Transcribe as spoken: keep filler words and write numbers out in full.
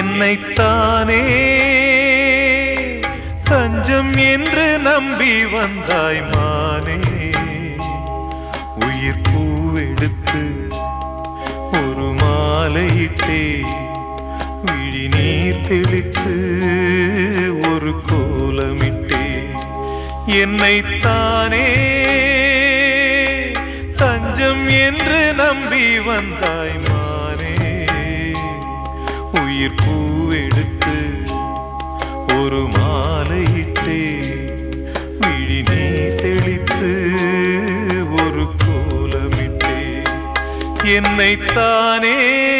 என்னைத்தானே தஞ்சம் என்று நம்பி வந்தாய் மானே. உயிர் பூவெடுத்து ஒரு மாலையிட்டே விழி நீர் தெளித்து ஒரு கோலமிட்டே. என்னைத்தானே தஞ்சம் என்று நம்பி வந்தாய் மானே. உயிர் பூவெடுத்து ஒரு மாலையிட்டே விழி நீர் தெளித்து ஒரு கோலமிட்டே. என்னைத்தானே